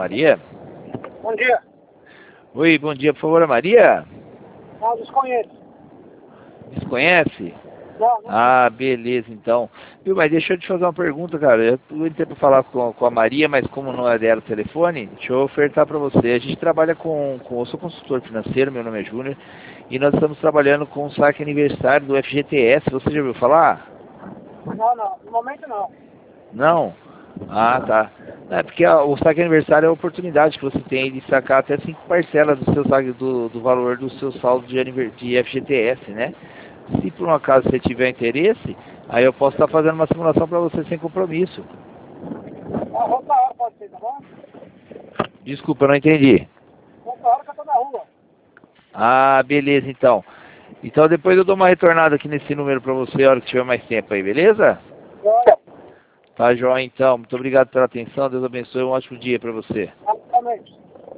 Maria? Bom dia. Oi, bom dia, por favor, a Maria? Não, desconheço. Desconhece? Não. Ah, beleza, então. Viu, mas deixa eu te fazer uma pergunta, cara. Eu entrei para falar com a Maria, mas como não é dela o telefone, deixa eu ofertar para você. A gente trabalha eu sou consultor financeiro, meu nome é Júnior, e nós estamos trabalhando com o saque aniversário do FGTS. Você já ouviu falar? Não, no momento não. Não? Ah, tá. É porque o saque aniversário é a oportunidade que você tem de sacar até 5 parcelas do seu saque, do valor do seu saldo de FGTS, né? Se por um acaso você tiver interesse, aí eu posso estar fazendo uma simulação para você sem compromisso. Outra hora pode ser, tá bom? Desculpa, eu não entendi. Outra hora que eu tô na rua. Ah, beleza, então. Então depois eu dou uma retornada aqui nesse número para você, a hora que tiver mais tempo aí, beleza? Olha, Tá joia, então. Muito obrigado pela atenção. Deus abençoe. Um ótimo dia para você. exatamente.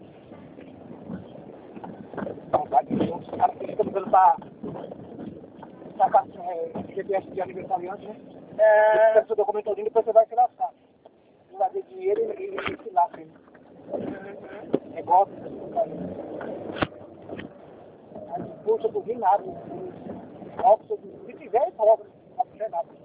Os caras que estão dando pra sacar GPS de aniversariante, né? Você pega seu documentozinho e depois você vai se lascar. Não vai ter dinheiro e se lasca ainda. É golpe, puxa do nada. Se tiver, prova, não é nada.